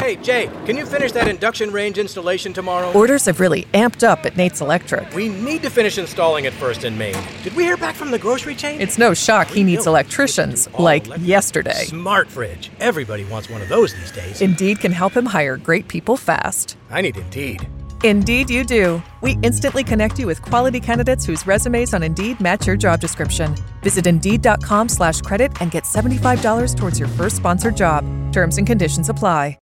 Hey, Jake, can you finish that induction range installation tomorrow? Orders have really amped up at Nate's Electric. We need to finish installing it first in Maine. Did we hear back from the grocery chain? It's no shock he needs electricians, like yesterday. Smart fridge. Everybody wants one of those these days. Indeed can help him hire great people fast. I need Indeed. Indeed you do. We instantly connect you with quality candidates whose resumes on Indeed match your job description. Visit Indeed.com/credit and get $75 towards your first sponsored job. Terms and conditions apply.